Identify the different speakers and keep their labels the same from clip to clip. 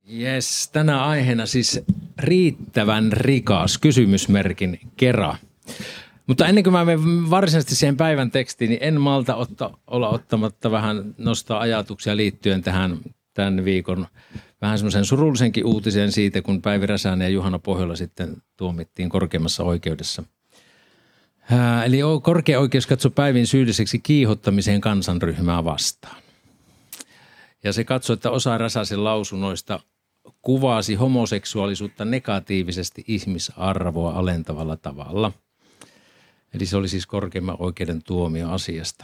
Speaker 1: Jes, tänä aiheena siis riittävän rikas kysymysmerkin kera. Mutta ennen kuin mä menen varsinaisesti siihen päivän tekstiin, niin en malta olla ottamatta vähän nostaa ajatuksia liittyen tähän tämän viikon vähän semmoisen surullisenkin uutiseen siitä, kun Päivi Räsänen ja Juhana Pohjola sitten tuomittiin korkeimmassa oikeudessa. Eli korkea oikeus katsoi Päivin syylliseksi kiihottamiseen kansanryhmää vastaan. Ja se katsoi, että osa Räsäsen lausunnoista kuvasi homoseksuaalisuutta negatiivisesti ihmisarvoa alentavalla tavalla. Eli se oli siis korkeimman oikeuden tuomio asiasta.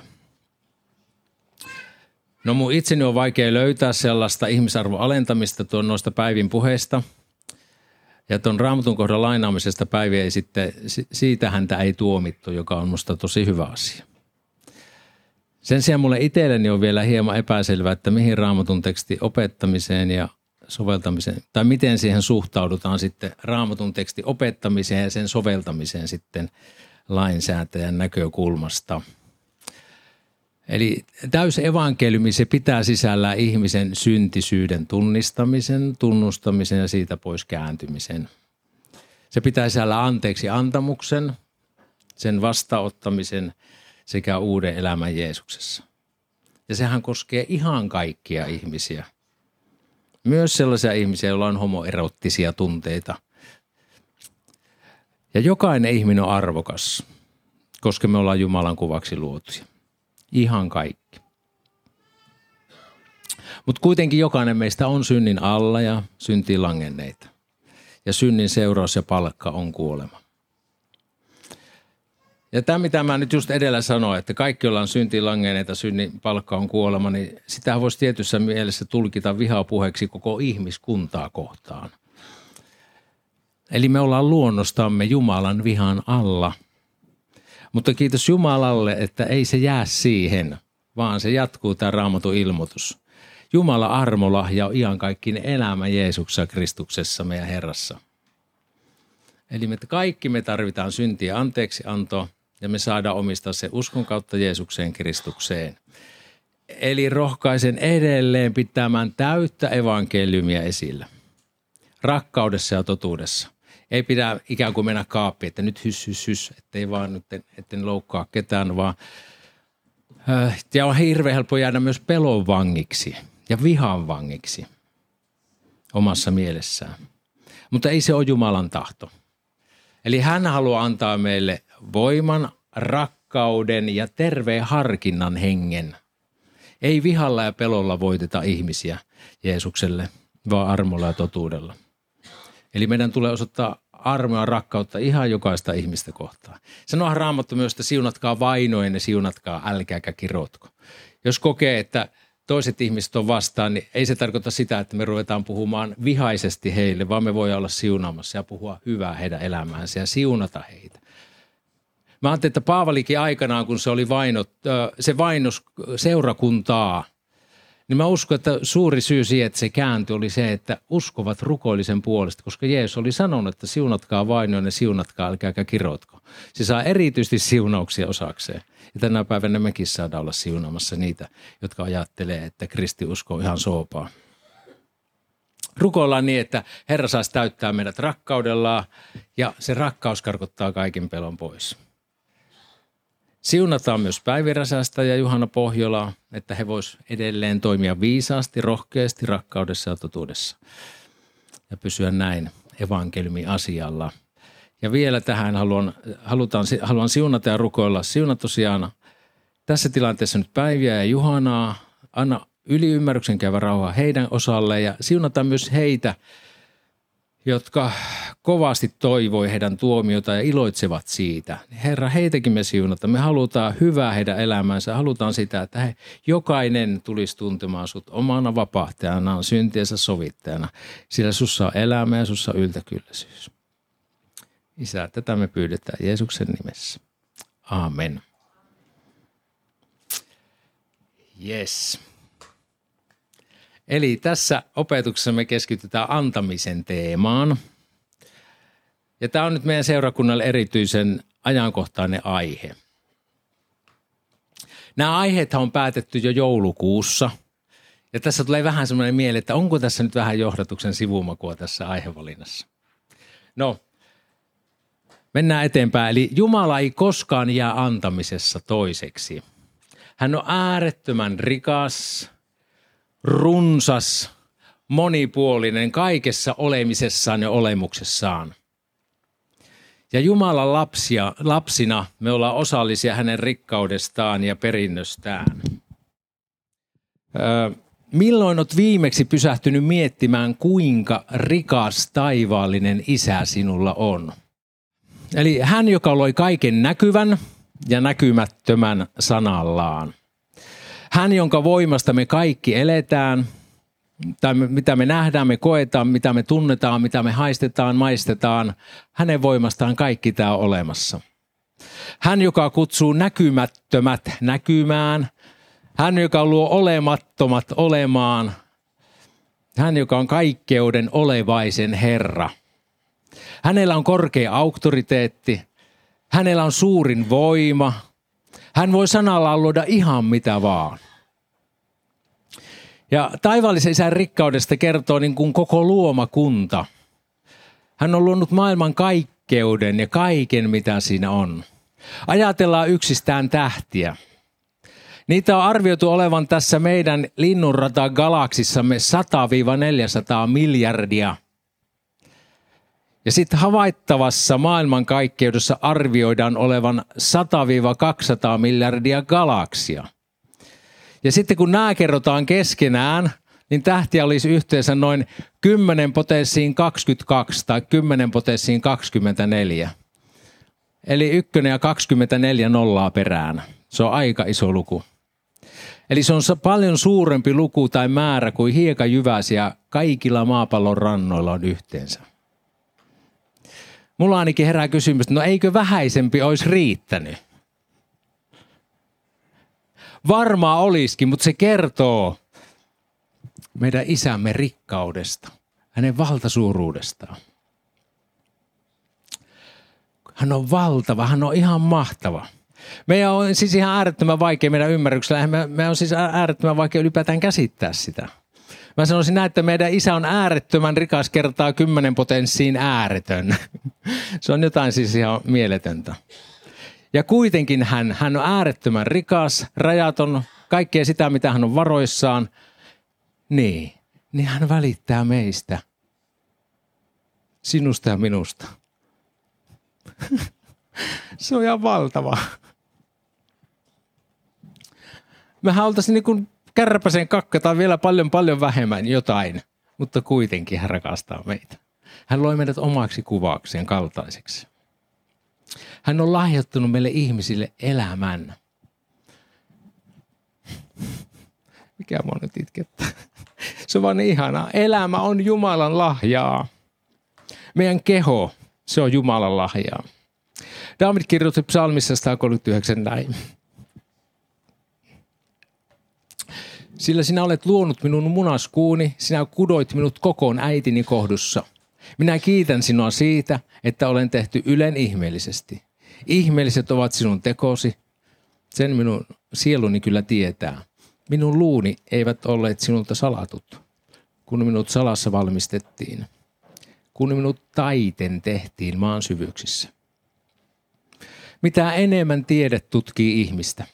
Speaker 1: No mun itseni on vaikea löytää sellaista ihmisarvon alentamista noista Päivin puheista. Ja tuon Raamatun kohdan lainaamisesta Päivi ei sitten, siitä häntä ei tuomittu, joka on musta tosi hyvä asia. Sen sijaan mulle itselleni on vielä hieman epäselvää, että mihin Raamatun teksti opettamiseen ja soveltamiseen, tai miten siihen suhtaudutaan sitten Raamatun teksti opettamiseen ja sen soveltamiseen sitten lainsäätäjän näkökulmasta. Eli täysevankeliumi se pitää sisällään ihmisen syntisyyden tunnistamisen, tunnustamisen ja siitä pois kääntymisen. Se pitää sisällään anteeksi antamuksen, sen vastaanottamisen sekä uuden elämän Jeesuksessa. Ja sehän koskee ihan kaikkia ihmisiä. Myös sellaisia ihmisiä, joilla on homoerottisia tunteita. Ja jokainen ihminen on arvokas, koska me ollaan Jumalan kuvaksi luotuja. Ihan kaikki. Mutta kuitenkin jokainen meistä on synnin alla ja syntiin langenneita. Ja synnin seuraus ja palkka on kuolema. Ja tämä, mitä mä nyt just edellä sanoin, että kaikki ollaan syntiin langenneita, synnin palkka on kuolema, niin sitä voisi tietyssä mielessä tulkita vihapuheeksi koko ihmiskuntaa kohtaan. Eli me ollaan luonnostamme Jumalan vihan alla. Mutta kiitos Jumalalle, että ei se jää siihen, vaan se jatkuu tämä Raamatun ilmoitus. Jumala armolahja on iankaikkinen elämä Jeesuksessa Kristuksessa meidän Herrassa. Eli kaikki me tarvitaan syntiä anteeksiantoa ja me saadaan omistaa se uskon kautta Jeesukseen Kristukseen. Eli rohkaisen edelleen pitämään täyttä evankeliumia esillä. Rakkaudessa ja totuudessa. Ei pidä ikään kuin mennä kaappiin, että nyt hys, ettei vaan nyt etten loukkaa ketään, vaan ja on hirveän helppo jäädä myös pelon vangiksi ja vihan vangiksi omassa mielessään. Mutta ei se ole Jumalan tahto. Eli hän haluaa antaa meille voiman, rakkauden ja terveen harkinnan hengen. Ei vihalla ja pelolla voiteta ihmisiä Jeesukselle, vaan armolla ja totuudella. Eli meidän tulee osoittaa armoa ja rakkautta ihan jokaista ihmistä kohtaan. Sanoahan Raamattu myös, että siunatkaa vainoen ja siunatkaa, älkääkä kirotko. Jos kokee, että toiset ihmiset on vastaan, niin ei se tarkoita sitä, että me ruvetaan puhumaan vihaisesti heille, vaan me voidaan olla siunaamassa ja puhua hyvää heidän elämäänsä ja siunata heitä. Mä ajattelin, että Paavalikin aikanaan, kun se vainos seurakuntaa, niin mä uskon, että suuri syy siihen, että se kääntyi, oli se, että uskovat rukoillisen puolesta, koska Jeesus oli sanonut, että siunatkaa vainoin ja siunatkaa, älkääkä kirotko. Se saa erityisesti siunauksia osakseen. Ja tänä päivänä mekin saadaan olla siunaamassa niitä, jotka ajattelee, että kristiusko on ihan soopaa. Rukoillaan niin, että Herra saisi täyttää meidät rakkaudellaan ja se rakkaus karkottaa kaiken pelon pois. Siunataan myös Päivi Räsästä ja Juhana Pohjolaa, että he vois edelleen toimia viisaasti, rohkeasti, rakkaudessa ja totuudessa. Ja pysyä näin evankeliumin asialla. Ja vielä tähän haluan siunata ja rukoilla. Siuna tosiaan tässä tilanteessa nyt Päiviä ja Juhanaa. Anna yliymmärryksen käyvä rauha heidän osalle ja siunata myös heitä, jotka kovasti toivoi heidän tuomiota ja iloitsevat siitä. Herra, heitäkin me siunata. Me halutaan hyvää heidän elämäänsä. Halutaan sitä, että jokainen tulisi tuntemaan sut omana vapahtajanaan, syntiensä sovittajana. Sillä sussa on elämä ja sussa on yltäkylläisyys. Isä, tätä me pyydetään Jeesuksen nimessä. Aamen. Yes. Eli tässä opetuksessa me keskitytään antamisen teemaan. Ja tämä on nyt meidän seurakunnalle erityisen ajankohtainen aihe. Nämä aiheethan on päätetty jo joulukuussa. Ja tässä tulee vähän semmoinen mieli, että onko tässä nyt vähän johdatuksen sivumakua tässä aihevalinnassa. No, mennään eteenpäin. Eli Jumala ei koskaan jää antamisessa toiseksi. Hän on äärettömän rikas, runsas, monipuolinen kaikessa olemisessaan ja olemuksessaan. Ja Jumalan lapsina me ollaan osallisia hänen rikkaudestaan ja perinnöstään. Milloin olet viimeksi pysähtynyt miettimään, kuinka rikas taivaallinen isä sinulla on? Eli hän, joka loi kaiken näkyvän ja näkymättömän sanallaan. Hän, jonka voimasta me kaikki eletään, tai mitä me nähdään, me koetaan, mitä me tunnetaan, mitä me haistetaan, maistetaan. Hänen voimastaan kaikki tämä on olemassa. Hän, joka kutsuu näkymättömät näkymään. Hän, joka luo olemattomat olemaan. Hän, joka on kaikkeuden olevaisen Herra. Hänellä on korkea auktoriteetti. Hänellä on suurin voima. Hän voi sanallaan luoda ihan mitä vaan. Ja taivaallisen isän rikkaudesta kertoo niin kuin koko luomakunta. Hän on luonut maailman kaikkeuden ja kaiken, mitä siinä on. Ajatellaan yksistään tähtiä. Niitä on arvioitu olevan tässä meidän linnunrata-galaksissamme 100-400 miljardia. Ja sitten havaittavassa maailmankaikkeudessa arvioidaan olevan 100-200 miljardia galaksia. Ja sitten kun nämä kerrotaan keskenään, niin tähtiä olisi yhteensä noin 10 potenssiin 22 tai 10 potenssiin 24. Eli 1 ja 24 nollaa perään. Se on aika iso luku. Eli se on paljon suurempi luku tai määrä kuin hiekajyväsiä kaikilla maapallon rannoilla on yhteensä. Mulla ainakin herää kysymys, että no eikö vähäisempi olisi riittänyt? Varmaan olisikin, mutta se kertoo meidän isämme rikkaudesta, hänen valtasuuruudestaan. Hän on valtava, hän on ihan mahtava. Meidän on siis ihan äärettömän vaikea meidän ymmärryksellä, meidän on siis äärettömän vaikea ylipäätään käsittää sitä. Mä sanoisin näin, että meidän isä on äärettömän rikas kertaa 10 potenssiin ääretön. Se on jotain siis ihan mieletöntä. Ja kuitenkin hän on äärettömän rikas, rajaton, kaikkea sitä, mitä hän on varoissaan. Niin hän välittää meistä, sinusta ja minusta. Se on ihan valtava. Mehän oltaisiin niin kuin kärpäsen kakka tai vielä paljon vähemmän jotain, mutta kuitenkin hän rakastaa meitä. Hän loi meidät omaksi kuvakseen kaltaiseksi. Hän on lahjoittanut meille ihmisille elämän. Mikä mua nyt itkettää? Se on vaan niin ihanaa. Elämä on Jumalan lahjaa. Meidän keho, se on Jumalan lahjaa. Daavid kirjoitti psalmissa 139 näin. Sillä sinä olet luonut minun munaskuuni, sinä kudoit minut kokoon äitini kohdussa. Minä kiitän sinua siitä, että olen tehty ylen ihmeellisesti. Ihmeelliset ovat sinun tekosi, sen minun sieluni kyllä tietää. Minun luuni eivät olleet sinulta salatut, kun minut salassa valmistettiin, kun minut taiten tehtiin maan syvyyksissä. Mitä enemmän tiede tutkii ihmistä.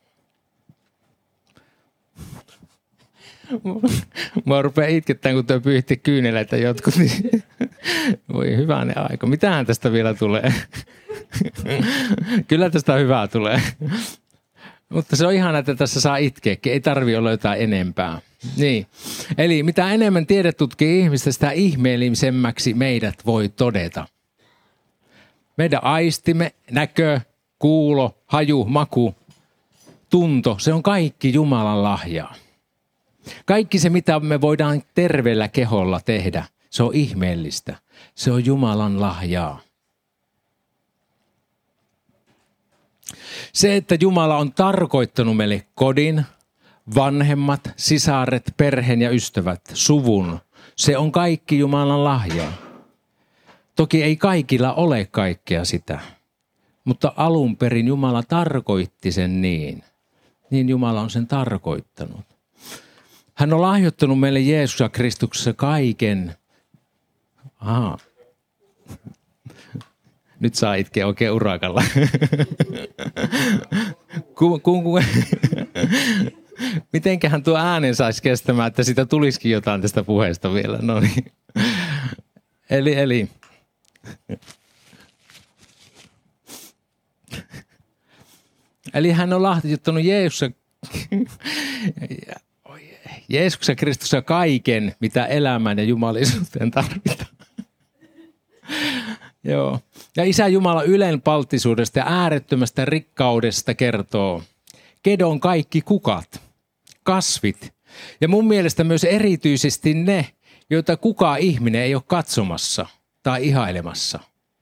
Speaker 1: Mä rupean itkettämään, kun tuo pyyhti kyyneleitä jotkut. Niin voi hyvänen aika. Mitähän tästä vielä tulee? Kyllä tästä hyvää tulee. Mutta se on ihana, että tässä saa itkeäkin. Ei tarvitse olla jotain enempää. Niin. Eli mitä enemmän tiede tutkii ihmistä, sitä ihmeellisemmäksi meidät voi todeta. Meidän aistimme, näkö, kuulo, haju, maku, tunto, se on kaikki Jumalan lahjaa. Kaikki se, mitä me voidaan terveellä keholla tehdä, se on ihmeellistä. Se on Jumalan lahjaa. Se, että Jumala on tarkoittanut meille kodin, vanhemmat, sisaret, perheen ja ystävät, suvun, se on kaikki Jumalan lahjaa. Toki ei kaikilla ole kaikkea sitä, mutta alun perin Jumala tarkoitti sen niin. Niin Jumala on sen tarkoittanut. Hän on lahjoittanut meille Jeesuksessa Kristuksessa kaiken. Aha. Nyt saa itkeä oikein urakalla. Mitenköhän tuo äänen saisi kestämään, että siitä tulisikin jotain tästä puheesta vielä. No niin. Eli hän on lahjoittanut Jeesuksessa Kristuksessa kaiken, mitä elämään ja jumalisuuteen tarvitaan. Joo. Ja Isä Jumala ylenpalttisuudesta ja äärettömästä rikkaudesta kertoo. Kedon kaikki kukat, kasvit ja mun mielestä myös erityisesti ne, joita kukaan ihminen ei ole katsomassa tai ihailemassa.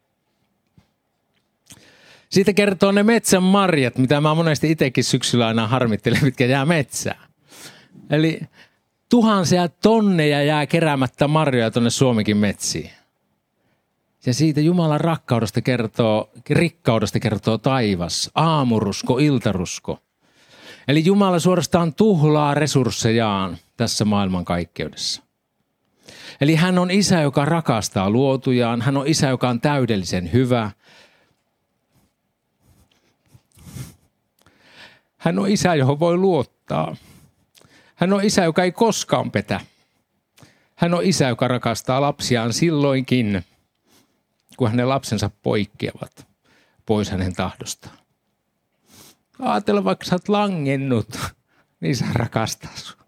Speaker 1: Siitä kertoo ne metsän marjat, mitä mä monesti itsekin syksyllä aina harmittelen, mitkä jää metsään. Eli tuhansia tonneja jää keräämättä marjoja tuonne Suomenkin metsiin. Ja siitä Jumalan rikkaudesta kertoo taivas, aamurusko, iltarusko. Eli Jumala suorastaan tuhlaa resurssejaan tässä maailmankaikkeudessa. Eli hän on Isä, joka rakastaa luotujaan. Hän on Isä, joka on täydellisen hyvä. Hän on Isä, johon voi luottaa. Hän on Isä, joka ei koskaan petä. Hän on Isä, joka rakastaa lapsiaan silloinkin, kun hänen lapsensa poikkeavat pois hänen tahdostaan. Ajattele, vaikka sä oot langennut, niin Isä rakastaa sinua.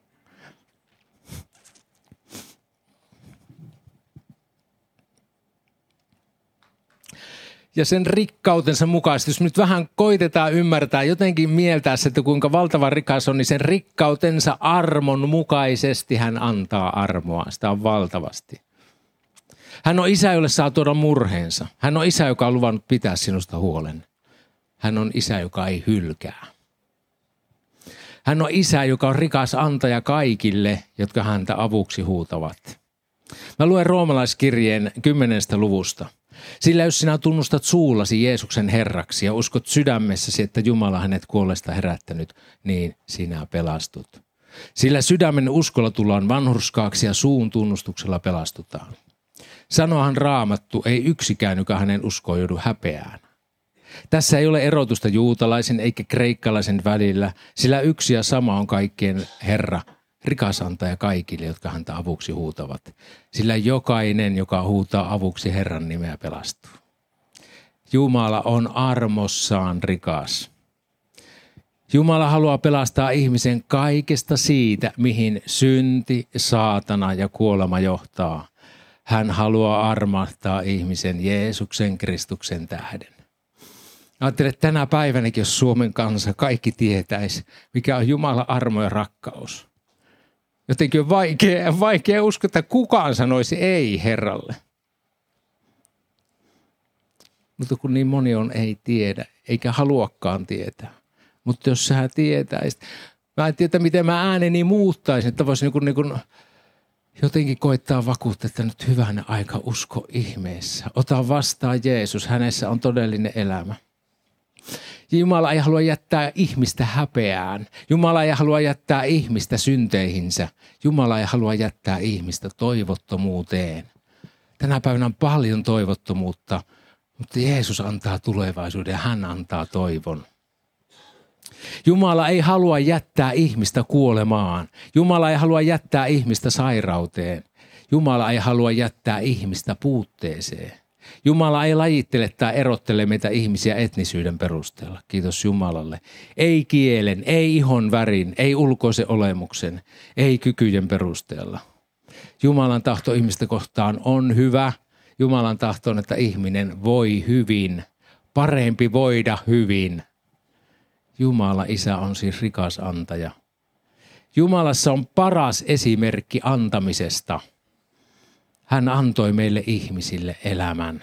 Speaker 1: Ja sen rikkautensa mukaisesti, jos nyt vähän koitetaan ymmärtää, jotenkin mieltää se, että kuinka valtava rikas on, niin sen rikkautensa armon mukaisesti hän antaa armoa. Sitä on valtavasti. Hän on Isä, jolle saa tuoda murheensa. Hän on Isä, joka on luvannut pitää sinusta huolen. Hän on Isä, joka ei hylkää. Hän on Isä, joka on rikas antaja kaikille, jotka häntä avuksi huutavat. Mä luen roomalaiskirjeen 10. luvusta. Sillä jos sinä tunnustat suullasi Jeesuksen Herraksi ja uskot sydämessäsi, että Jumala hänet kuolleesta herättänyt, niin sinä pelastut. Sillä sydämen uskolla tullaan vanhurskaaksi ja suun tunnustuksella pelastutaan. Sanoahan Raamattu, ei yksikään, joka hänen uskoo joudu häpeään. Tässä ei ole erotusta juutalaisen eikä kreikkalaisen välillä, sillä yksi ja sama on kaikkien Herra, rikas antaja kaikille, jotka häntä avuksi huutavat. Sillä jokainen, joka huutaa avuksi Herran nimeä, pelastuu. Jumala on armossaan rikas. Jumala haluaa pelastaa ihmisen kaikesta siitä, mihin synti, saatana ja kuolema johtaa. Hän haluaa armahtaa ihmisen Jeesuksen Kristuksen tähden. Ajattelen, että tänä päivänäkin, jos Suomen kansa kaikki tietäisi, mikä on Jumalan armo ja rakkaus. Jotenkin on vaikea uskoa, että kukaan sanoisi ei Herralle. Mutta kun niin moni ei tiedä, eikä haluakaan tietää. Mutta jos sä tietäisit, mä en tiedä, miten mä ääneni muuttaisin, että voisi jotenkin koittaa vakuuttaa, että nyt hyvänä aika usko ihmeessä. Ota vastaan Jeesus, hänessä on todellinen elämä. Jumala ei halua jättää ihmistä häpeään. Jumala ei halua jättää ihmistä synteihinsä. Jumala ei halua jättää ihmistä toivottomuuteen. Tänä päivänä on paljon toivottomuutta, mutta Jeesus antaa tulevaisuuden ja hän antaa toivon. Jumala ei halua jättää ihmistä kuolemaan. Jumala ei halua jättää ihmistä sairauteen. Jumala ei halua jättää ihmistä puutteeseen. Jumala ei lajittele tai erottele meitä ihmisiä etnisyyden perusteella. Kiitos Jumalalle. Ei kielen, ei ihon värin, ei ulkoisen olemuksen, ei kykyjen perusteella. Jumalan tahto ihmistä kohtaan on hyvä. Jumalan tahto on, että ihminen voi hyvin. Parempi voida hyvin. Jumala Isä on siis rikas antaja. Jumalassa on paras esimerkki antamisesta. Hän antoi meille ihmisille elämän.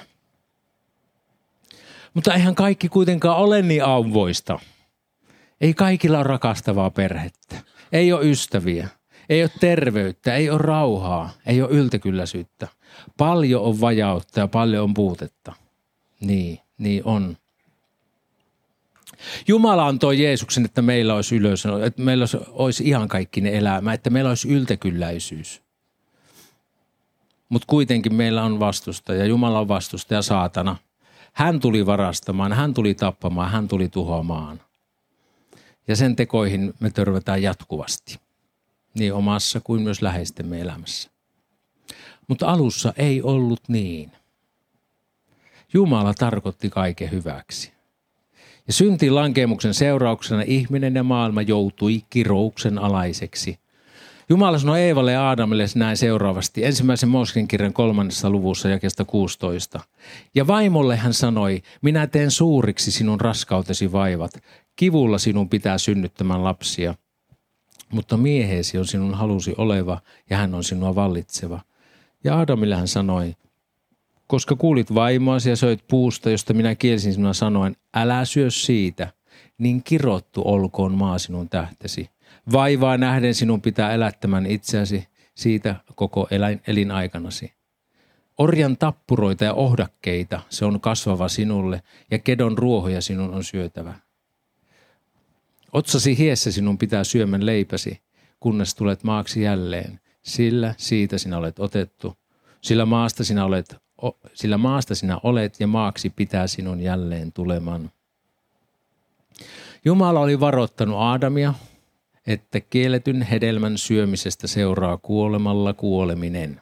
Speaker 1: Mutta eihän kaikki kuitenkaan ole niin auvoista. Ei kaikilla ole rakastavaa perhettä. Ei ole ystäviä. Ei ole terveyttä. Ei ole rauhaa. Ei ole yltäkylläisyyttä. Paljon on vajautta ja paljon on puutetta. Niin on. Jumala antoi Jeesuksen, että meillä olisi että meillä olisi iankaikkinen elämä, että meillä olisi yltäkylläisyys. Mutta kuitenkin meillä on vastustaja. Jumala on vastustaja, saatana. Hän tuli varastamaan, hän tuli tappamaan, hän tuli tuhoamaan. Ja sen tekoihin me törmätään jatkuvasti. Niin omassa kuin myös läheistemme elämässä. Mutta alussa ei ollut niin. Jumala tarkoitti kaiken hyväksi. Ja syntiin lankeemuksen seurauksena ihminen ja maailma joutui kirouksen alaiseksi. Jumala sanoi Eevalle ja Aadamille näin seuraavasti, 1. Mooseksen kirjan 3. luvussa jakeesta 16. Ja vaimolle hän sanoi, minä teen suuriksi sinun raskautesi vaivat, kivulla sinun pitää synnyttämään lapsia. Mutta miehesi on sinun halusi oleva ja hän on sinua vallitseva. Ja Aadamille hän sanoi, koska kuulit vaimoasi ja söit puusta, josta minä kielsin sinua sanoen, älä syö siitä, niin kirottu olkoon maa sinun tähtesi. Vaivaa nähden sinun pitää elättämään itseäsi siitä koko elinaikanasi. Orjan tappuroita ja ohdakkeita se on kasvava sinulle ja kedon ruohoja sinun on syötävä. Otsasi hiessä sinun pitää syömän leipäsi, kunnes tulet maaksi jälleen, sillä siitä sinä olet otettu, sillä maasta sinä olet ja maaksi pitää sinun jälleen tuleman. Jumala oli varoittanut Aadamia, että kielletyn hedelmän syömisestä seuraa kuolemalla kuoleminen.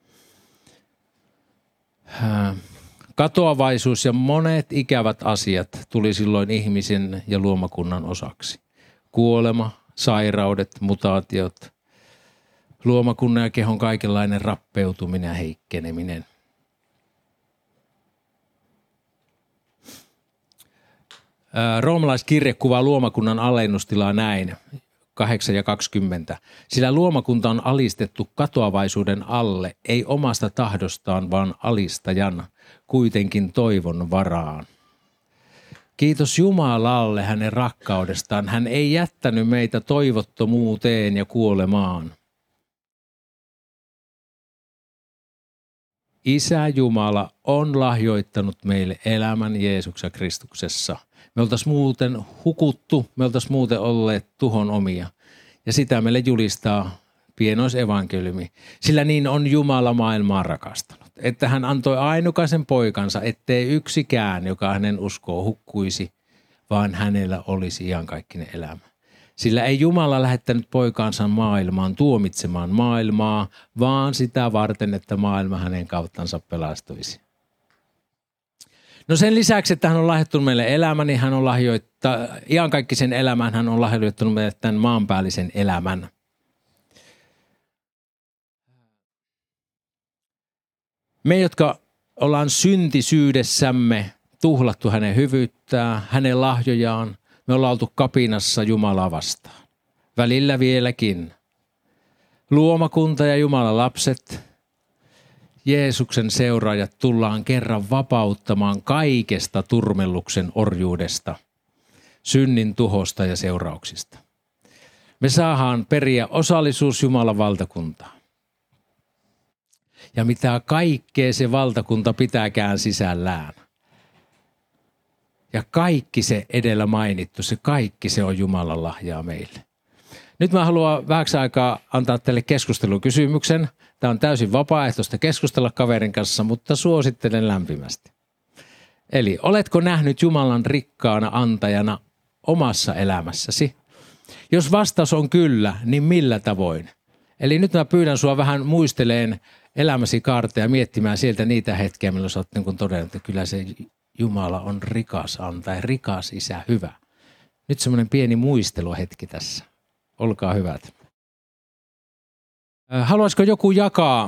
Speaker 1: Katoavaisuus ja monet ikävät asiat tuli silloin ihmisen ja luomakunnan osaksi. Kuolema, sairaudet, mutaatiot, luomakunnan ja kehon kaikenlainen rappeutuminen ja heikkeneminen. Roomalaiskirje kuvaa luomakunnan alennustilaa näin, 8:20. Sillä luomakunta on alistettu katoavaisuuden alle, ei omasta tahdostaan, vaan alistajan, kuitenkin toivon varaan. Kiitos Jumalalle hänen rakkaudestaan. Hän ei jättänyt meitä toivottomuuteen ja kuolemaan. Isä Jumala on lahjoittanut meille elämän Jeesuksessa Kristuksessa. Me oltaisiin muuten hukuttu, me oltaisiin muuten olleet tuhon omia. Ja sitä meille julistaa pienoisevankeliumi. Sillä niin on Jumala maailmaa rakastanut, että hän antoi ainukaisen poikansa, ettei yksikään, joka hänen uskoo, hukkuisi, vaan hänellä olisi iankaikkinen elämä. Sillä ei Jumala lähettänyt poikaansa maailmaan tuomitsemaan maailmaa, vaan sitä varten, että maailma hänen kauttansa pelastuisi. No sen lisäksi, että hän on lahjoittanut meille elämän, niin hän on iankaikkisen elämän, hän on lahjoittanut meille tämän maanpäällisen elämän. Me, jotka ollaan syntisyydessämme tuhlattu hänen hyvyyttään, hänen lahjojaan, me ollaan oltu kapinassa Jumalaa vastaan. Välillä vieläkin. Luomakunta ja Jumalan lapset, Jeesuksen seuraajat tullaan kerran vapauttamaan kaikesta turmelluksen orjuudesta, synnin tuhosta ja seurauksista. Me saadaan periä osallisuus Jumalan valtakuntaan. Ja mitä kaikkea se valtakunta pitääkään sisällään. Ja kaikki se edellä mainittu, se kaikki se on Jumalan lahjaa meille. Nyt mä haluan vähäksi aikaa antaa teille keskustelukysymyksen. Tämä on täysin vapaaehtoista keskustella kaverin kanssa, mutta suosittelen lämpimästi. Eli oletko nähnyt Jumalan rikkaana antajana omassa elämässäsi? Jos vastaus on kyllä, niin millä tavoin? Eli nyt mä pyydän sua vähän muisteleen elämäsi kaarta ja miettimään sieltä niitä hetkiä, milloin sä oot niin todennut, että kyllä se Jumala on rikas antaja, rikas isä, hyvä. Nyt semmoinen pieni muisteluhetki tässä. Olkaa hyvät. Haluaisiko joku jakaa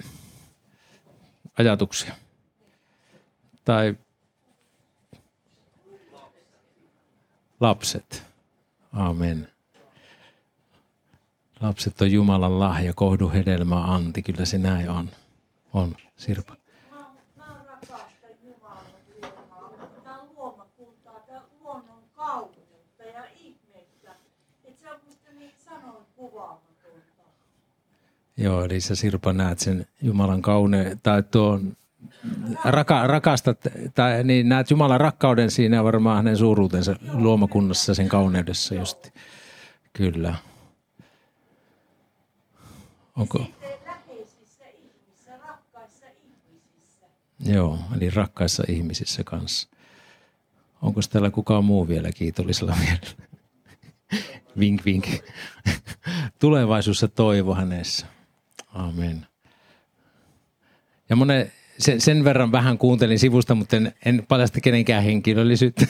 Speaker 1: ajatuksia? Tai lapset. Amen. Lapset on Jumalan lahja, kohdu hedelmää anti. Kyllä se näin on. On, Sirpa.
Speaker 2: Mä rakastan Jumalan luomaa, luomakuntaa, luonnon kauneutta ja ihmettä. Että se on musta niitä sanoin kuvaamatonta.
Speaker 1: Joo, eli sä Sirpa näet sen Jumalan kauneen, tai tuon rakastat, tai niin näet Jumalan rakkauden siinä ja varmaan hänen suuruutensa luomakunnassa, sen kauneudessa just. Kyllä. Onko?
Speaker 2: Sitten läheisissä ihmisissä, rakkaissa ihmisissä.
Speaker 1: Joo, eli rakkaissa ihmisissä kanssa. Onko täällä kukaan muu vielä kiitollisella mielellä? Vink, vink. Tulevaisuus ja toivo hänessä. Amen. Ja sen verran vähän kuuntelin sivusta, mutta en paljasta kenenkään henkilöllisyyttä.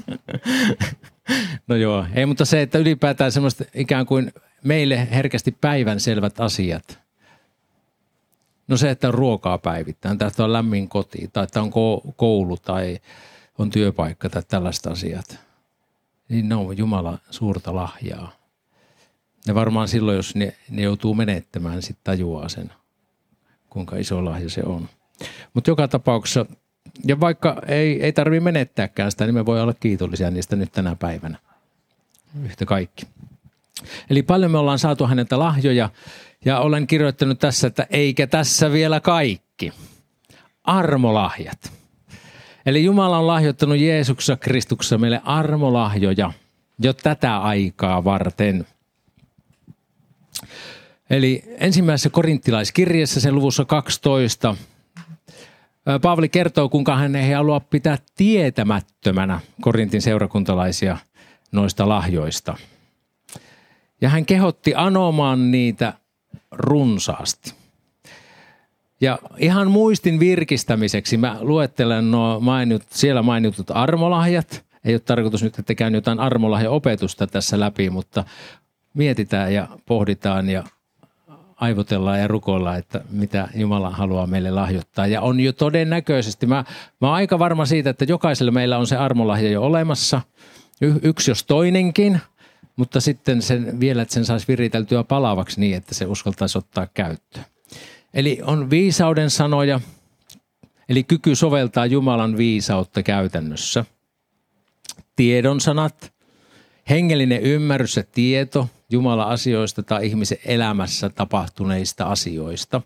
Speaker 1: No joo, ei, mutta se, että ylipäätään semmoista ikään kuin meille herkästi päivänselvät asiat. No se, että on ruokaa päivittäin, tai että on lämmin koti, tai että on koulu, tai on työpaikka, tai tällaiset asiat. Niin ne on Jumalan suurta lahjaa. Ja varmaan silloin, jos ne joutuu menettämään, niin sitten tajuaa sen, kuinka iso lahja se on. Mutta joka tapauksessa, ja vaikka ei tarvitse menettääkään sitä, niin me voi olla kiitollisia niistä nyt tänä päivänä. Yhtä kaikki. Eli paljon me ollaan saatu häneltä lahjoja, ja olen kirjoittanut tässä, että eikä tässä vielä kaikki. Armolahjat. Eli Jumala on lahjoittanut Jeesuksessa Kristuksessa meille armolahjoja jo tätä aikaa varten. Eli ensimmäisessä korinttilaiskirjassa sen luvussa 12 Paavali kertoo, kuinka hän ei halua pitää tietämättömänä Korintin seurakuntalaisia noista lahjoista. Ja hän kehotti anomaan niitä runsaasti. Ja ihan muistin virkistämiseksi mä luettelen siellä mainitut armolahjat. Ei ole tarkoitus nyt, että käyn jotain armolahjaopetusta tässä läpi, mutta mietitään ja pohditaan ja aivotellaan ja rukoillaan, että mitä Jumala haluaa meille lahjoittaa. Ja on jo todennäköisesti, mä oon aika varma siitä, että jokaisella meillä on se armolahja jo olemassa. Yksi jos toinenkin, mutta sitten vielä, että sen saisi viriteltyä palavaksi niin, että se uskaltaisi ottaa käyttöön. Eli on viisauden sanoja, eli kyky soveltaa Jumalan viisautta käytännössä. Tiedon sanat, hengellinen ymmärrys ja tieto Jumalan asioista tai ihmisen elämässä tapahtuneista asioista.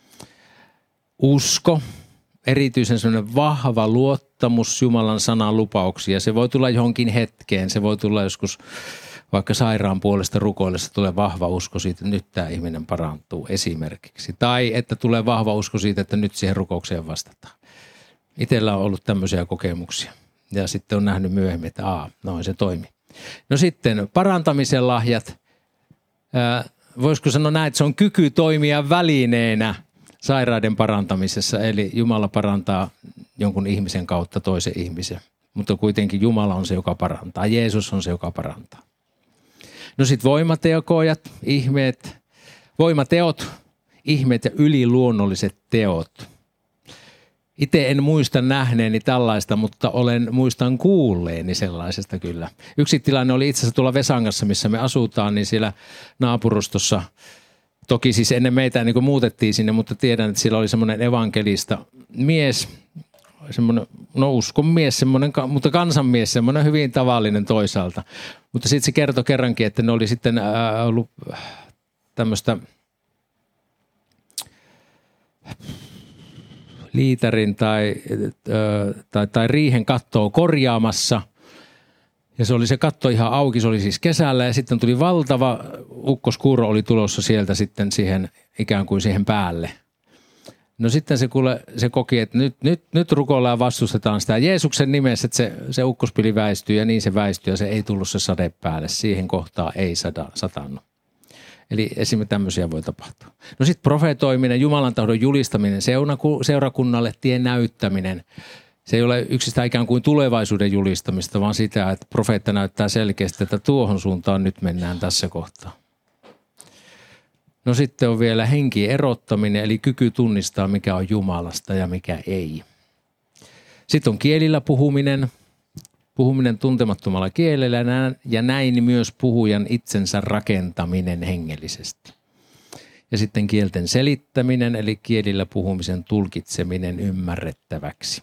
Speaker 1: Usko, erityisen sellainen vahva luottamus Jumalan sanan lupauksia. Se voi tulla johonkin hetkeen, se voi tulla joskus vaikka sairaan puolesta rukoillessa tulee vahva usko siitä, että nyt tämä ihminen parantuu esimerkiksi. Tai että tulee vahva usko siitä, että nyt siihen rukoukseen vastataan. Itsellä on ollut tämmöisiä kokemuksia. Ja sitten on nähnyt myöhemmin, että noin se toimii. No sitten parantamisen lahjat. Voisiko sanoa näin, että se on kyky toimia välineenä sairauden parantamisessa. Eli Jumala parantaa jonkun ihmisen kautta toisen ihmisen. Mutta kuitenkin Jumala on se, joka parantaa. Jeesus on se, joka parantaa. No sitten voimateokojat, ihmeet, voimateot, ihmeet ja yliluonnolliset teot. Itse en muista nähneeni tällaista, mutta muistan kuulleeni sellaisesta kyllä. Yksi tilanne oli itse asiassa tuolla Vesangassa, missä me asutaan, niin siellä naapurustossa, toki siis ennen meitä niin kuin muutettiin sinne, mutta tiedän, että siellä oli semmoinen evankelista mies, semmoinen, no uskon mies, semmoinen, mutta kansanmies, semmoinen hyvin tavallinen toisaalta. Mutta sitten se kertoi kerrankin, että ne oli sitten ollut liitarin tai riihen kattoa korjaamassa. Ja se katto ihan auki, se oli siis kesällä ja sitten tuli valtava ukkoskuuro oli tulossa sieltä sitten siihen ikään kuin siihen päälle. No sitten se koki, että nyt rukoillaan ja vastustetaan sitä Jeesuksen nimessä, että se ukkospili väistyy ja niin se väistyy ja se ei tullut se sade päälle. Siihen kohtaan ei satannut. Eli esimerkiksi tämmöisiä voi tapahtua. No sitten profetoiminen, Jumalan tahdon julistaminen seurakunnalle, tien näyttäminen. Se ei ole yksistään ikään kuin tulevaisuuden julistamista, vaan sitä, että profeetta näyttää selkeästi, että tuohon suuntaan nyt mennään tässä kohtaa. No sitten on vielä henki erottaminen, eli kyky tunnistaa, mikä on Jumalasta ja mikä ei. Sitten on kielillä puhuminen tuntemattomalla kielellä ja näin myös puhujan itsensä rakentaminen hengellisesti. Ja sitten kielten selittäminen, eli kielillä puhumisen tulkitseminen ymmärrettäväksi.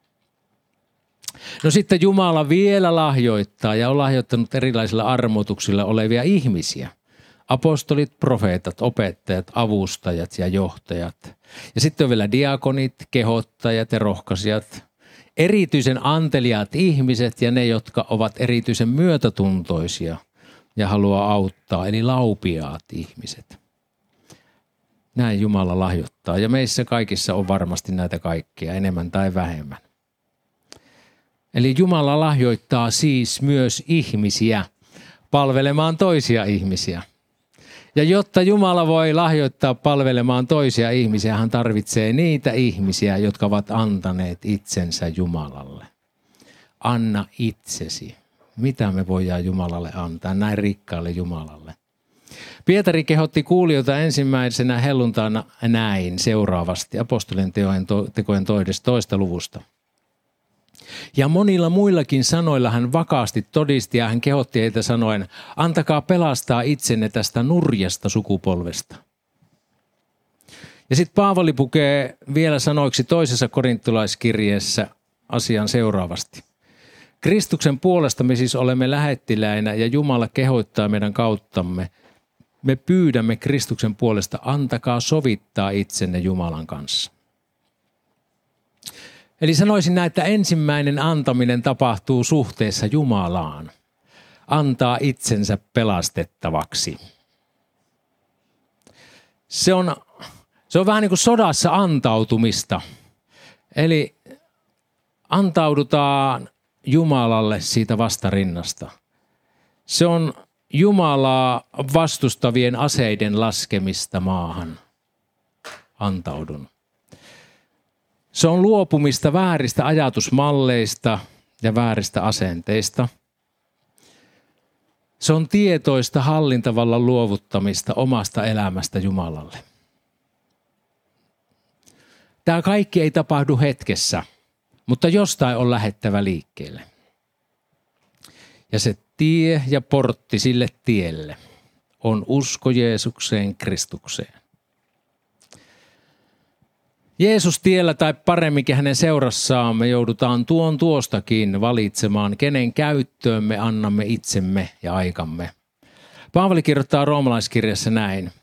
Speaker 1: No sitten Jumala vielä lahjoittaa ja on lahjoittanut erilaisilla armoituksilla olevia ihmisiä. Apostolit, profeetat, opettajat, avustajat ja johtajat. Ja sitten on vielä diakonit, kehottajat ja rohkaisijat. Erityisen anteliaat ihmiset ja ne, jotka ovat erityisen myötätuntoisia ja haluaa auttaa, eli laupiaat ihmiset. Näin Jumala lahjoittaa ja meissä kaikissa on varmasti näitä kaikkia, enemmän tai vähemmän. Eli Jumala lahjoittaa siis myös ihmisiä palvelemaan toisia ihmisiä. Ja jotta Jumala voi lahjoittaa palvelemaan toisia ihmisiä, hän tarvitsee niitä ihmisiä, jotka ovat antaneet itsensä Jumalalle. Anna itsesi. Mitä me voidaan Jumalalle antaa, näin rikkaalle Jumalalle? Pietari kehotti kuulijoita ensimmäisenä helluntaina näin seuraavasti apostolien tekojen 2. luvusta. Ja monilla muillakin sanoilla hän vakaasti todisti ja hän kehotti heitä sanoen, antakaa pelastaa itsenne tästä nurjasta sukupolvesta. Ja sitten Paavali pukee vielä sanoiksi 2. korintolaiskirjeessä asian seuraavasti. Kristuksen puolesta me siis olemme lähettiläinä ja Jumala kehottaa meidän kauttamme. Me pyydämme Kristuksen puolesta, antakaa sovittaa itsenne Jumalan kanssa. Eli sanoisin näin, että ensimmäinen antaminen tapahtuu suhteessa Jumalaan. Antaa itsensä pelastettavaksi. Se on vähän niin kuin sodassa antautumista. Eli antaudutaan Jumalalle siitä vastarinnasta. Se on Jumalaa vastustavien aseiden laskemista maahan. Antaudun. Se on luopumista vääristä ajatusmalleista ja vääristä asenteista. Se on tietoista hallintavallan luovuttamista omasta elämästä Jumalalle. Tämä kaikki ei tapahdu hetkessä, mutta jostain on lähettävä liikkeelle. Ja se tie ja portti sille tielle on usko Jeesukseen, Kristukseen. Jeesus tiellä tai paremminkin hänen seurassaan me joudutaan tuostakin valitsemaan, kenen käyttöön me annamme itsemme ja aikamme. Paavali kirjoittaa roomalaiskirjassa näin.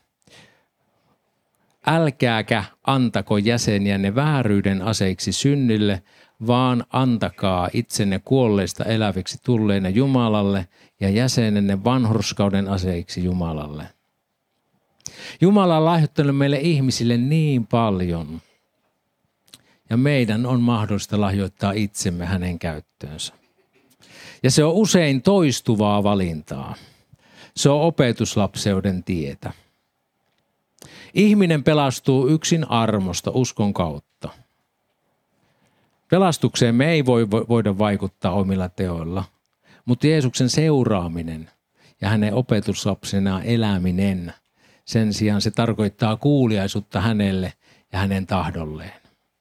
Speaker 1: Älkääkä antako jäseniänne vääryyden aseiksi synnille, vaan antakaa itsenne kuolleista eläviksi tulleina Jumalalle ja jäsenenne vanhurskauden aseiksi Jumalalle. Jumala on lahjoittanut meille ihmisille niin paljon. Ja meidän on mahdollista lahjoittaa itsemme hänen käyttöönsä. Ja se on usein toistuvaa valintaa. Se on opetuslapseuden tietä. Ihminen pelastuu yksin armosta uskon kautta. Pelastukseen me ei voida vaikuttaa omilla teoilla, mutta Jeesuksen seuraaminen ja hänen opetuslapsenaan eläminen, sen sijaan se tarkoittaa kuuliaisuutta hänelle ja hänen tahdolleen.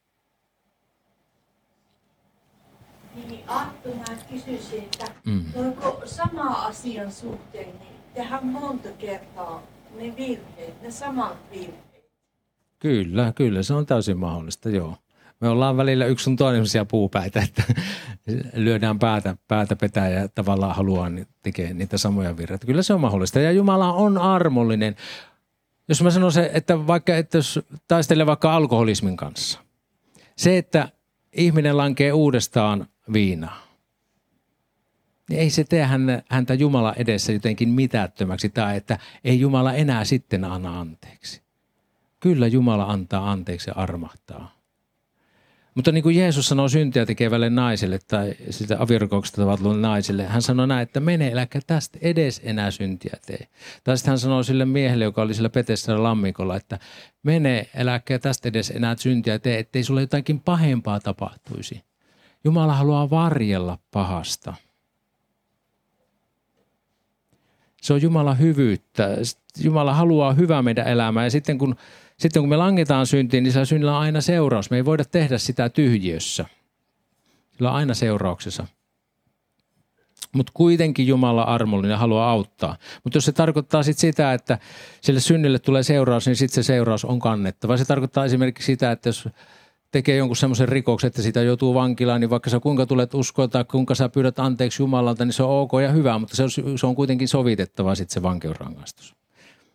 Speaker 2: Niin Arttu, mä kysyisin, että voiko sama asian suhteen niin tehdä monta kertaa ne virheet, ne samat virheet?
Speaker 1: Kyllä, se on täysin mahdollista, joo. Me ollaan välillä yksi sun toinen puupäitä, että lyödään päätä petää ja tavallaan haluaa tekee niitä samoja virheitä. Kyllä se on mahdollista ja Jumala on armollinen. Jos mä sanon se, että jos taistelee vaikka alkoholismin kanssa. Se, että ihminen lankee uudestaan viinaa, niin ei se tee häntä Jumala edessä jotenkin mitättömäksi tai että ei Jumala enää sitten anna anteeksi. Kyllä Jumala antaa anteeksi ja armahtaa. Mutta niin kuin Jeesus sanoo syntiä tekevälle naiselle tai sitä aviorikoksesta tavallaan naiselle, hän sanoi näin, että mene äläkä tästä edes enää syntiä tee. Tai sitten hän sanoi sille miehelle, joka oli sillä Petessä lammikolla, että mene äläkä tästä edes enää syntiä tee, ettei sulle jotakin pahempaa tapahtuisi. Jumala haluaa varjella pahasta. Se on Jumalan hyvyyttä. Jumala haluaa hyvää meidän elämään ja sitten kun me langetaan syntiin, niin sillä synnillä on aina seuraus. Me ei voida tehdä sitä tyhjiössä. Sillä on aina seurauksensa. Mutta kuitenkin Jumala on armollinen ja haluaa auttaa. Mutta jos se tarkoittaa sitä, että sille synnille tulee seuraus, niin sitten se seuraus on kannettava. Se tarkoittaa esimerkiksi sitä, että jos tekee jonkun semmoisen rikoksen, että siitä joutuu vankilaan, niin vaikka sä kuinka tulet uskoa tai kuinka sä pyydät anteeksi Jumalalta, niin se on ok ja hyvä, mutta se on kuitenkin sovitettava sitten se vankeusrangaistus.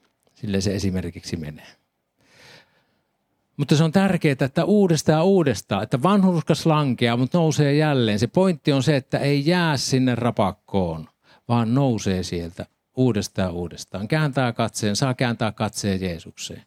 Speaker 1: Silleen se esimerkiksi menee. Mutta se on tärkeää, että uudestaan, että vanhurskas lankeaa, mutta nousee jälleen. Se pointti on se, että ei jää sinne rapakkoon, vaan nousee sieltä uudestaan. Saa kääntää katseen Jeesukseen.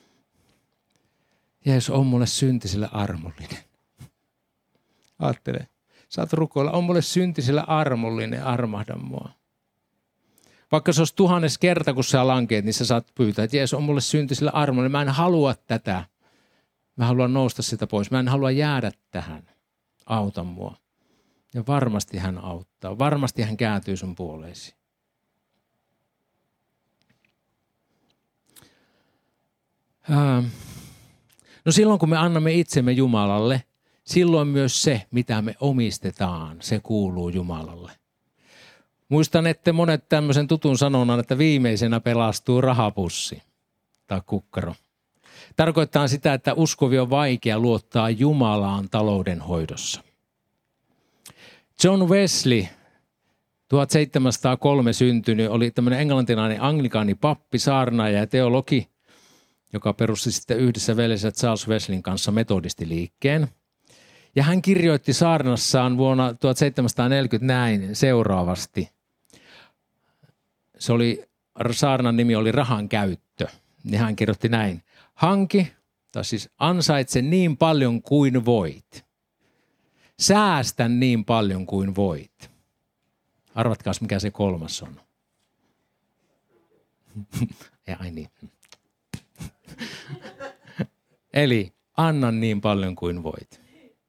Speaker 1: Jeesus on mulle syntiselle armollinen. Aattele, saat rukoilla, on mulle syntiselle armollinen, armahda mua. Vaikka se olisi 1000 kerta, kun sä lankeet, niin sä saat pyytää, että Jeesus on mulle syntiselle armollinen. Mä en halua tätä. Mä haluan nousta sitä pois. Mä en halua jäädä tähän. Auta mua. Ja varmasti hän auttaa. Varmasti hän kääntyy sun puoleesi. No silloin kun me annamme itsemme Jumalalle, silloin myös se, mitä me omistetaan, se kuuluu Jumalalle. Muistan, että monet tämmöisen tutun sanonnan, että viimeisenä pelastuu rahapussi tai kukkaro. Tarkoittaa sitä, että uskovi on vaikea luottaa Jumalaan taloudenhoidossa. John Wesley, 1703 syntynyt, oli tämmöinen englantilainen anglikaanipappi, saarnaaja ja teologi, joka perusti sitten yhdessä veljensä Charles Wesleyn kanssa metodistiliikkeen. Ja hän kirjoitti saarnassaan vuonna 1740 näin seuraavasti. Saarnan nimi oli rahan käyttö. Ja hän kirjoitti näin. Hanki, tai siis ansaitse niin paljon kuin voit. Säästä niin paljon kuin voit. Arvatkaas, mikä se kolmas on. Ai niin. Eli anna niin paljon kuin voit.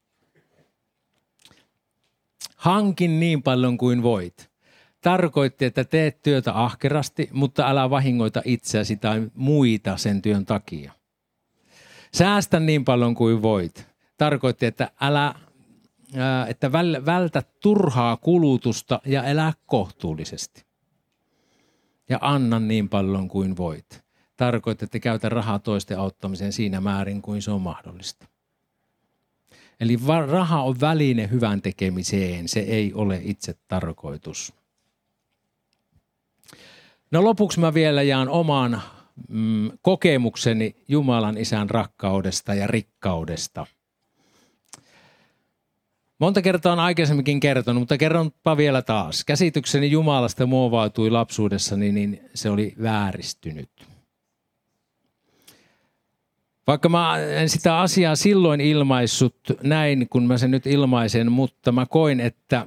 Speaker 1: Hankin niin paljon kuin voit. Tarkoitti, että teet työtä ahkerasti, mutta älä vahingoita itseäsi tai muita sen työn takia. Säästä niin paljon kuin voit. Tarkoitti, että vältä turhaa kulutusta ja elää kohtuullisesti. Ja anna niin paljon kuin voit. Tarkoitti, että käytä rahaa toisten auttamiseen siinä määrin kuin se on mahdollista. Eli raha on väline hyvän tekemiseen, se ei ole itse tarkoitus. No lopuksi mä vielä jaan oman kokemukseni Jumalan Isän rakkaudesta ja rikkaudesta. Monta kertaa on aikaisemminkin kertonut, mutta kerronpa vielä taas. Käsitykseni Jumalasta muovautui lapsuudessani, niin se oli vääristynyt. Vaikka mä en sitä asiaa silloin ilmaissut näin, kun mä sen nyt ilmaisen, mutta mä koin, että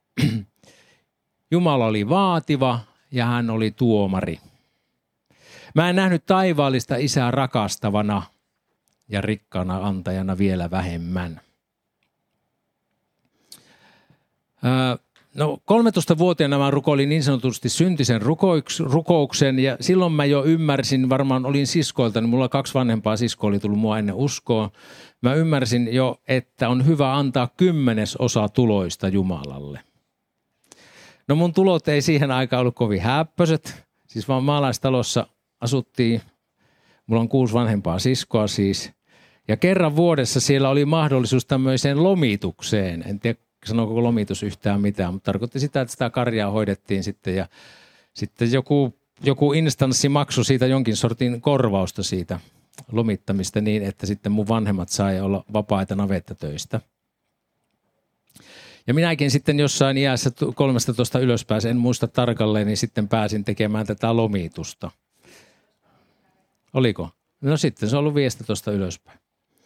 Speaker 1: Jumala oli vaativa ja hän oli tuomari. Mä en nähnyt taivaallista Isää rakastavana ja rikkaana antajana vielä vähemmän. 13-vuotiaana mä rukoilin niin sanotusti syntisen rukouksen ja silloin mä jo ymmärsin, varmaan olin siskoilta, niin mulla 2 vanhempaa siskoa oli tullut mua ennen uskoa. Mä ymmärsin jo, että on hyvä antaa 10% tuloista Jumalalle. No mun tulot ei siihen aikaan ollut kovin häppöiset, siis vaan maalaistalossa asuttiin, mulla on 6 vanhempaa siskoa siis. Ja kerran vuodessa siellä oli mahdollisuus tämmöiseen lomitukseen, en tiedä sanooko lomitus yhtään mitään, mutta tarkoitti sitä, että sitä karjaa hoidettiin sitten ja sitten joku instanssi maksoi siitä jonkin sortin korvausta siitä lomittamista niin, että sitten mun vanhemmat sai olla vapaita navettatöistä. Ja minäkin sitten jossain iässä 13 ylöspäin, en muista tarkalleen, niin sitten pääsin tekemään tätä lomitusta. Oliko? No sitten se on ollut 15 ylöspäin.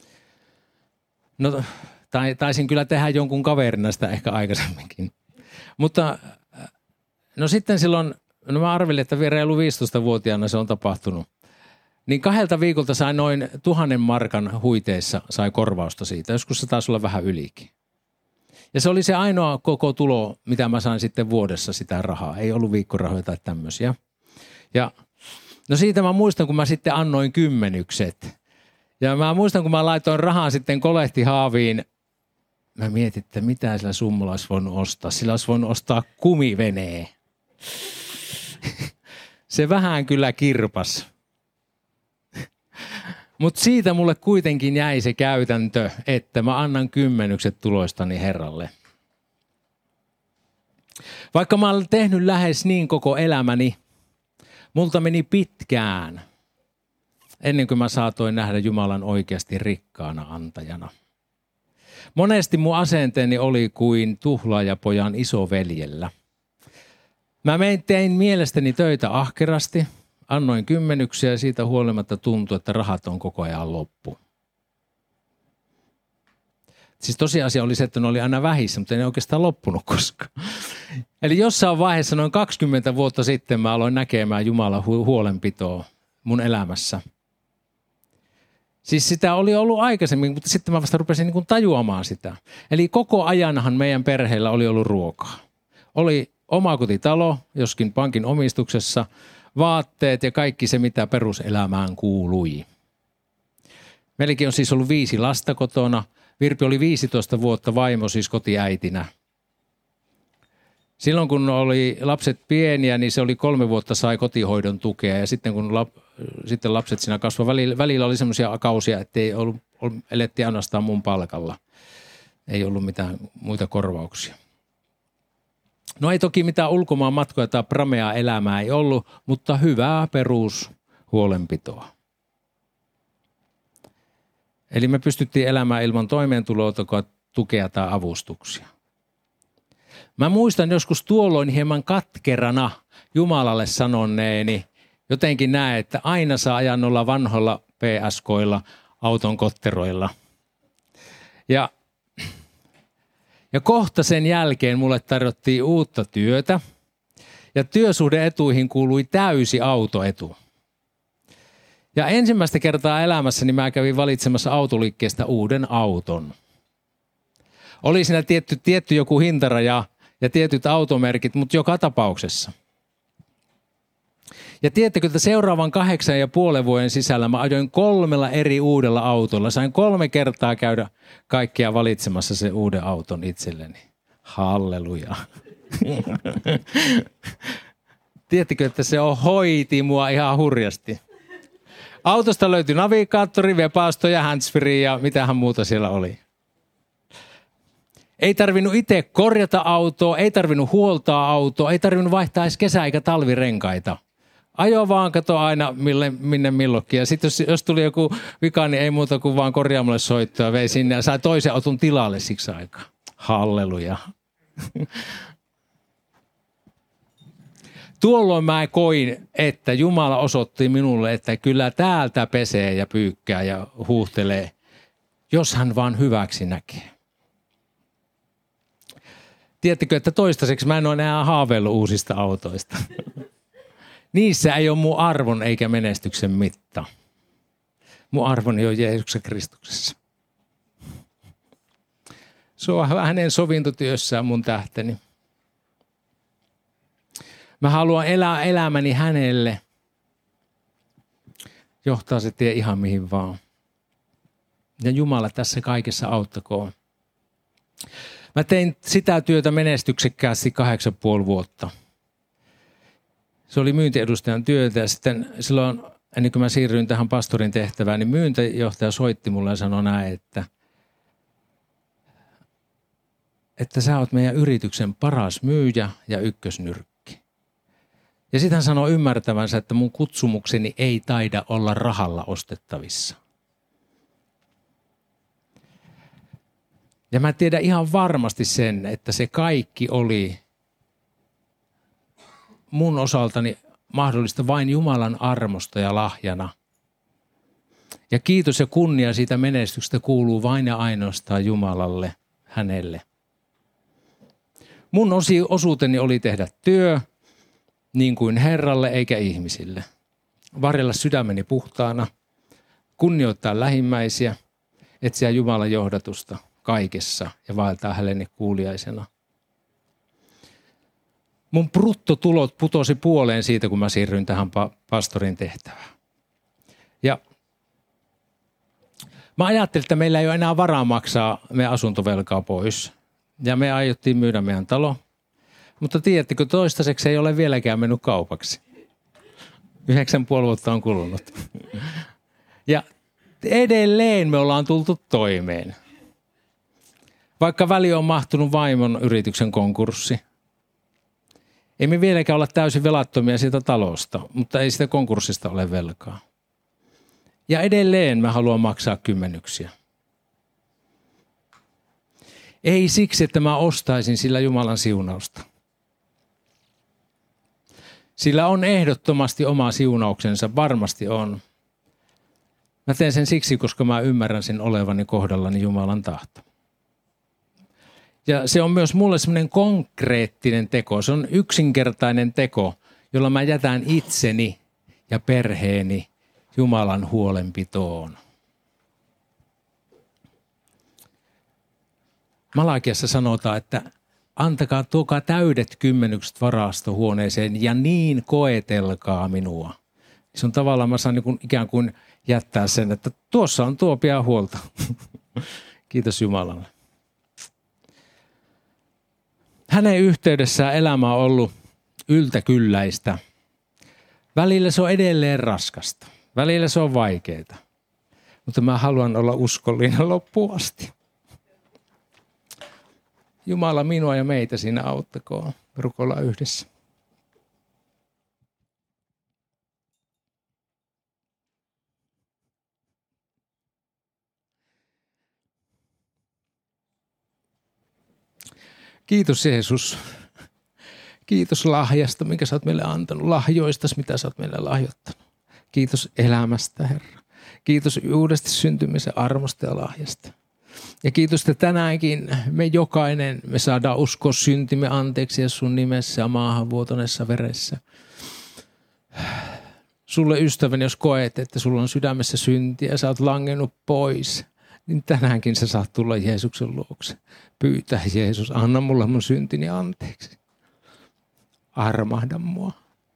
Speaker 1: No taisin kyllä tehdä jonkun kaverina sitä ehkä aikaisemminkin. Mutta no sitten silloin, no mä arvelin, että reilu 15-vuotiaana se on tapahtunut. Niin 2 viikolta sai noin 1000 markan huiteissa sai korvausta siitä. Joskus se taisi olla vähän ylikin. Ja se oli se ainoa koko tulo, mitä mä sain sitten vuodessa sitä rahaa. Ei ollut viikkorahoja tai tämmöisiä. Ja no siitä mä muistan, kun mä sitten annoin 10. Ja mä muistan, kun mä laitoin rahaa sitten kolehtihaaviin. Mä mietin, että mitä sillä summalla olisi voinut ostaa. Sillä olisi voinut ostaa kumiveneen. Se vähän kyllä kirpas. Mutta siitä mulle kuitenkin jäi se käytäntö, että mä annan 10 tuloistani Herralle. Vaikka mä olen tehnyt lähes niin koko elämäni, multa meni pitkään, ennen kuin mä saatoin nähdä Jumalan oikeasti rikkaana antajana. Monesti mun asenteeni oli kuin tuhlaajapojan isoveljellä. Mä tein mielestäni töitä ahkerasti, annoin kymmenyksiä ja siitä huolimatta tuntui, että rahat on koko ajan loppu. Siis tosiasia oli se, että ne oli aina vähissä, mutta ei ne oikeastaan loppunut koskaan. Eli jossain vaiheessa noin 20 vuotta sitten mä aloin näkemään Jumalan huolenpitoa mun elämässä. Siis sitä oli ollut aikaisemmin, mutta sitten mä vasta rupesin niin kuin tajuamaan sitä. Eli koko ajanhan meidän perheellä oli ollut ruokaa. Oli omakotitalo, joskin pankin omistuksessa, vaatteet ja kaikki se, mitä peruselämään kuului. Meilläkin on siis ollut 5 lasta kotona. Virpi oli 15 vuotta vaimo, siis kotiäitinä. Silloin kun oli lapset pieniä, niin se oli 3 vuotta sai kotihoidon tukea. Ja sitten kun sitten lapset siinä kasvoi, välillä oli semmoisia kausia, että elettiin ainoastaan mun palkalla. Ei ollut mitään muita korvauksia. No ei toki mitään ulkomaan matkoja tai prameaa elämää ei ollut, mutta hyvää perushuolenpitoa. Eli me pystyttiin elämään ilman toimeentuloa, tukea tai avustuksia. Mä muistan joskus tuolloin hieman katkerana Jumalalle sanoneeni, jotenkin näe, että aina saa ajaa noilla vanhoilla PSKilla, auton kotteroilla. Ja kohta sen jälkeen mulle tarjottiin uutta työtä ja työsuhdeetuihin kuului täysi autoetu. Ja ensimmäistä kertaa elämässäni mä kävin valitsemassa autoliikkeestä uuden auton. Oli siinä tietty joku hintaraja ja tietyt automerkit, mutta joka tapauksessa. Ja tiedättekö, että seuraavan 8,5 vuoden sisällä mä ajoin 3 eri uudella autolla. Sain 3 kertaa käydä kaikkia valitsemassa sen uuden auton itselleni. Halleluja. Tiedättekö, että se hoiti mua ihan hurjasti. Autosta löytyi navigaattori, vepaasto ja handsfree ja mitähän muuta siellä oli. Ei tarvinnut itse korjata autoa, ei tarvinnut huoltaa autoa, ei tarvinnut vaihtaa edes kesä- eikä talvirenkaita. Ajo vaan, kato aina minne milloinkin. Ja sitten jos tuli joku vika, niin ei muuta kuin vaan korjaamolle soittoa, vei sinne ja sai toisen auton tilalle siksi aikaa. Halleluja. Tuolloin mä koin, että Jumala osoitti minulle, että kyllä täältä pesee ja pyykkää ja huuhtelee, jos hän vaan hyväksi näkee. Tiedättekö, että toistaiseksi mä en ole enää haaveillut uusista autoista. Niissä ei ole mun arvon eikä menestyksen mitta. Mun arvoni on Jeesuksen Kristuksessa. Se on hänen sovintotyössään mun tähteni. Mä haluan elää elämäni hänelle. Johtaa se tie ihan mihin vaan. Ja Jumala tässä kaikessa auttakoon. Mä tein sitä työtä menestyksekkäästi 8,5 vuotta. Se oli myyntiedustajan työtä ja sitten silloin, ennen kuin mä siirryin tähän pastorin tehtävään, niin myyntijohtaja soitti mulle ja sanoi näin, että sä oot meidän yrityksen paras myyjä ja ykkösnyrkki. Ja sitten hän sanoi ymmärtävänsä, että mun kutsumukseni ei taida olla rahalla ostettavissa. Ja mä tiedän ihan varmasti sen, että se kaikki oli mun osaltani mahdollista vain Jumalan armosta ja lahjana. Ja kiitos ja kunnia siitä menestyksestä kuuluu vain ja ainoastaan Jumalalle, hänelle. Mun osuuteni oli tehdä työ niin kuin Herralle eikä ihmisille. Varjella sydämeni puhtaana, kunnioittaa lähimmäisiä, etsiä Jumalan johdatusta kaikessa ja vaeltaa hänelle kuuliaisena. Mun bruttotulot putosi puoleen siitä, kun mä siirryin tähän pastorin tehtävään. Ja mä ajattelin, että meillä ei ole enää varaa maksaa meidän asuntovelkaa pois. Ja me aiottiin myydä meidän talo. Mutta tiedättekö, toistaiseksi ei ole vieläkään mennyt kaupaksi. 9,5 vuotta on kulunut. Ja edelleen me ollaan tultu toimeen. Vaikka väli on mahtunut vaimon yrityksen konkurssi. Ei me vieläkään olla täysin velattomia siitä talosta, mutta ei sitä konkurssista ole velkaa. Ja edelleen mä haluan maksaa kymmenyksiä. Ei siksi, että mä ostaisin sillä Jumalan siunausta. Sillä on ehdottomasti oma siunauksensa, varmasti on. Mä teen sen siksi, koska mä ymmärrän sen olevani kohdallani Jumalan tahto. Ja se on myös mulle semmoinen konkreettinen teko. Se on yksinkertainen teko, jolla mä jätän itseni ja perheeni Jumalan huolenpitoon. Malakiassa sanotaan, että tuokaa täydet kymmenykset varastohuoneeseen ja niin koetelkaa minua. Se on tavallaan, mä saan ikään kuin jättää sen, että tuossa on tuo, pidä huolta. Kiitos Jumalalle. Hänen yhteydessään elämä on ollut yltäkylläistä. Välillä se on edelleen raskasta. Välillä se on vaikeaa. Mutta mä haluan olla uskollinen loppuun asti. Jumala minua ja meitä siinä auttakoon. Rukoillaan yhdessä. Kiitos Jeesus. Kiitos lahjasta, minkä sä oot meille antanut. Lahjoista, mitä sä oot meille lahjoittanut. Kiitos elämästä, Herra. Kiitos uudesti syntymisen armosta ja lahjasta. Ja kiitos, että tänäänkin me jokainen, me saadaan uskoa syntimme anteeksi ja sun nimessä ja maahanvuotoneessa veressä. Sulle ystäväni, jos koet, että sulla on sydämessä syntiä ja sä oot langennut pois, niin tänäänkin sä saat tulla Jeesuksen luokse. Pyytää Jeesus, anna mulle mun syntini anteeksi. Armahda mua.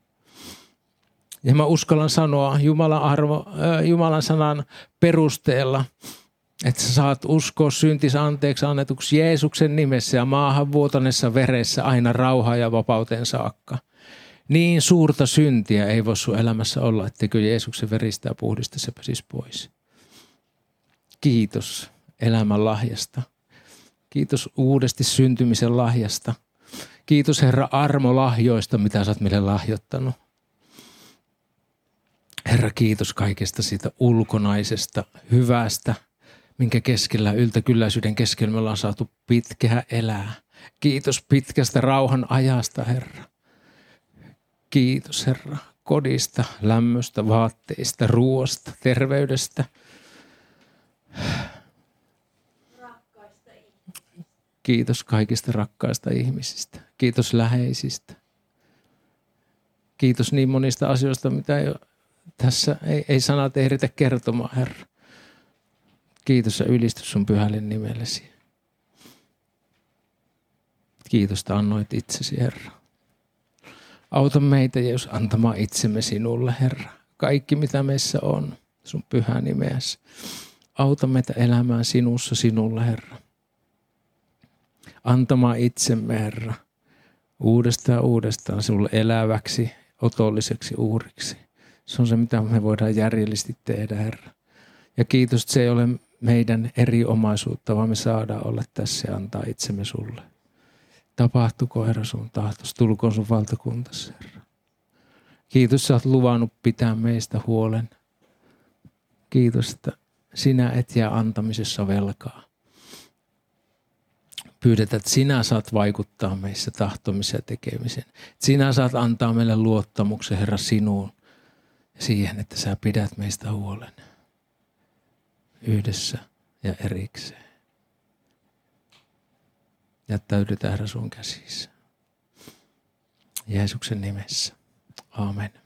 Speaker 1: Ja mä uskallan sanoa Jumalan sanan perusteella, että sä saat uskoa syntis anteeksi annetuksi Jeesuksen nimessä ja maahanvuotaneessa veressä aina rauhaan ja vapauteen saakka. Niin suurta syntiä ei voi sun elämässä olla, etteikö Jeesuksen veristä ja puhdista se pääsisi pois. Kiitos elämän lahjasta. Kiitos uudesti syntymisen lahjasta. Kiitos Herra armolahjoista, mitä sä oot meille lahjoittanut. Herra, kiitos kaikesta siitä ulkonaisesta, hyvästä, minkä keskellä, yltäkylläisyyden keskellä me ollaan saatu pitkää elää. Kiitos pitkästä rauhan ajasta, Herra. Kiitos, Herra, kodista, lämmöstä, vaatteista, ruoasta, terveydestä. Kiitos kaikista rakkaista ihmisistä. Kiitos läheisistä. Kiitos niin monista asioista, mitä tässä ei sanat ehditä kertomaan, Herra. Kiitos ja ylistys sun pyhälle nimellesi. Kiitos, että annoit itsesi, Herra. Auta meitä, Jeesus, antamaan itsemme sinulle, Herra. Kaikki, mitä meissä on, sun pyhä nimeäsi. Auta meitä elämään sinussa, sinulle, Herra. Antamaan itsemme, Herra, uudestaan uudestaan sinulle eläväksi, otolliseksi uhriksi. Se on se, mitä me voidaan järjellisesti tehdä, Herra. Ja kiitos, että se ei ole meidän eri omaisuutta, vaan me saadaan olla tässä ja antaa itsemme sulle. Tapahtuko, Herra, sun tahtos, tulkoon sun valtakuntasi, Herra. Kiitos, että olet luvannut pitää meistä huolen. Kiitos, että sinä et jää antamisessa velkaa. Pyydetään, että sinä saat vaikuttaa meissä tahtomiseen ja tekemiseen. Sinä saat antaa meille luottamuksen, Herra, sinuun ja siihen, että sä pidät meistä huolen. Yhdessä ja erikseen. Jättäydytään, Herra, sun käsissä. Jeesuksen nimessä. Aamen.